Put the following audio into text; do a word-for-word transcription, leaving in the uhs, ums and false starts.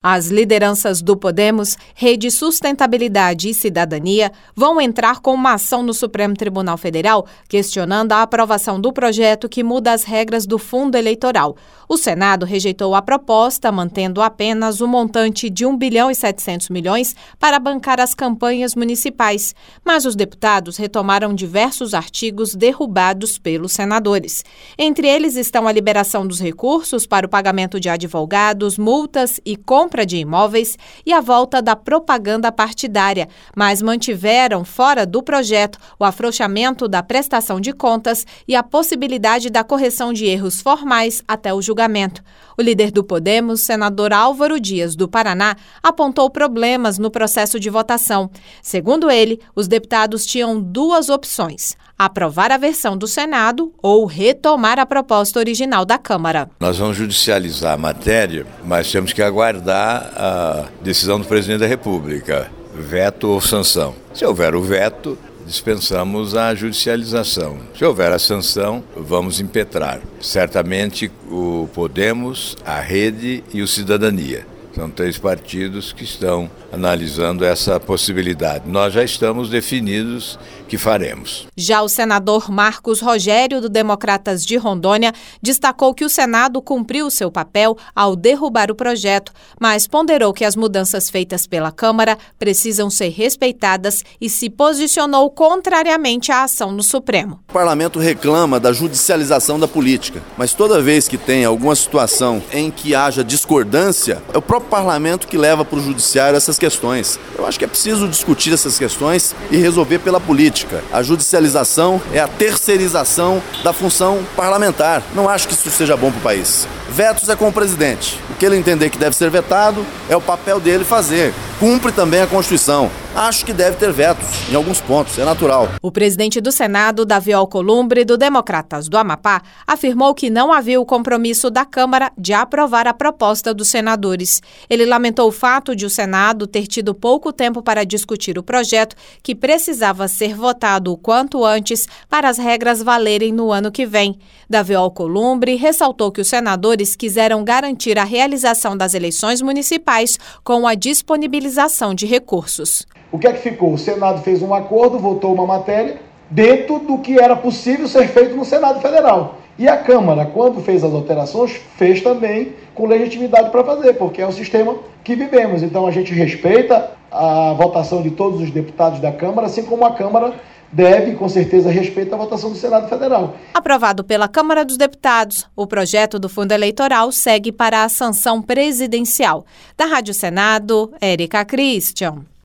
As lideranças do Podemos, Rede Sustentabilidade e Cidadania vão entrar com uma ação no Supremo Tribunal Federal questionando a aprovação do projeto que muda as regras do fundo eleitoral. O Senado rejeitou a proposta, mantendo apenas o montante de um bilhão e setecentos milhões para bancar as campanhas municipais. Mas os deputados retomaram diversos artigos derrubados pelos senadores. Entre eles estão a liberação dos recursos para o pagamento de advogados, multas e compra de imóveis e a volta da propaganda partidária, mas mantiveram fora do projeto o afrouxamento da prestação de contas e a possibilidade da correção de erros formais até o julgamento. O líder do Podemos, senador Álvaro Dias, do Paraná, apontou problemas no processo de votação. Segundo ele, os deputados tinham duas opções: aprovar a versão do Senado ou retomar a proposta original da Câmara. Nós vamos judicializar a matéria, mas temos que aguardar a decisão do presidente da República, veto ou sanção. Se houver o veto, dispensamos a judicialização. Se houver a sanção, vamos impetrar. Certamente o Podemos, a Rede e o Cidadania. São três partidos que estão analisando essa possibilidade. Nós já estamos definidos que faremos. Já o senador Marcos Rogério, do Democratas de Rondônia, destacou que o Senado cumpriu seu papel ao derrubar o projeto, mas ponderou que as mudanças feitas pela Câmara precisam ser respeitadas e se posicionou contrariamente à ação no Supremo. O parlamento reclama da judicialização da política, mas toda vez que tem alguma situação em que haja discordância, é o próprio parlamento que leva para o judiciário essas questões. Eu acho que é preciso discutir essas questões e resolver pela política. A judicialização é a terceirização da função parlamentar. Não acho que isso seja bom para o país. Vetos é com o presidente. O que ele entender que deve ser vetado é o papel dele fazer. Cumpre também a Constituição. Acho que deve ter vetos em alguns pontos, é natural. O presidente do Senado, Davi Alcolumbre, do Democratas do Amapá, afirmou que não havia o compromisso da Câmara de aprovar a proposta dos senadores. Ele lamentou o fato de o Senado ter tido pouco tempo para discutir o projeto, que precisava ser votado o quanto antes para as regras valerem no ano que vem. Davi Alcolumbre ressaltou que os senadores quiseram garantir a realização das eleições municipais com a disponibilização de recursos. O que é que ficou? O Senado fez um acordo, votou uma matéria dentro do que era possível ser feito no Senado Federal. E a Câmara, quando fez as alterações, fez também com legitimidade para fazer, porque é o sistema que vivemos. Então a gente respeita a votação de todos os deputados da Câmara, assim como a Câmara deve, com certeza, respeitar a votação do Senado Federal. Aprovado pela Câmara dos Deputados, o projeto do fundo eleitoral segue para a sanção presidencial. Da Rádio Senado, Érica Christian.